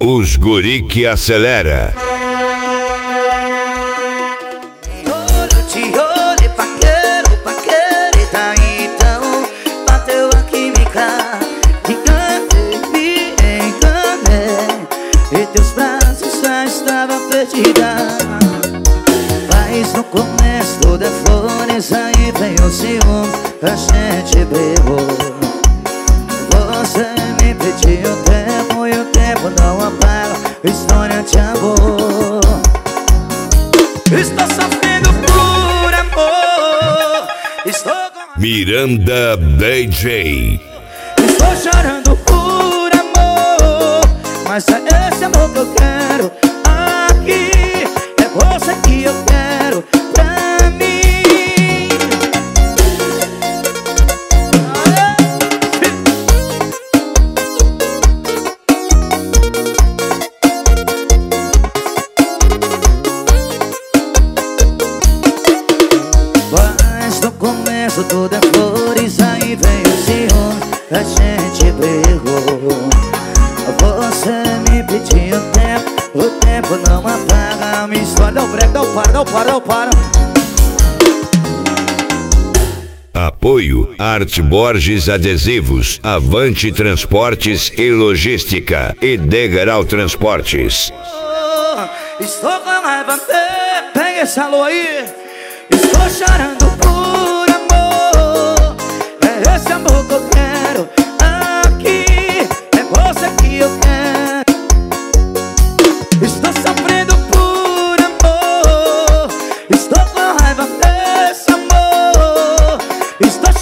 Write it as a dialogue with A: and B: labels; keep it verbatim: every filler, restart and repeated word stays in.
A: Os guri que acelera.
B: Olho, te olho, paqueiro, paqueiro, e tá então bateu a química. Enganei, me enganei, e teus braços já estavam perdida. Mas no começo tudo é flores, aí veio o ciúme, a gente brigou. Você me pediu tempo e o tempo não apaga história de amor. Estou sofrendo por amor. Estou com...
A: Miranda D J.
B: Estou chorando por amor, mas é esse amor que eu quero aqui. É você que eu quero pra mim. Mas no começo tudo é flores, aí vem o ciúme, a gente brigou. Você me pediu tempo, o tempo não apaga a minha história. Não break, não para, não para, não para.
A: Apoio Arte Borges Adesivos, Avante Transportes e Logística e Degrau Transportes.
B: Oh, estou com raiva, pega esse alô aí. Estou chorando por amor, é esse amor que eu quero aqui, é você que eu quero. Estou sofrendo por amor, estou com raiva desse amor. Estou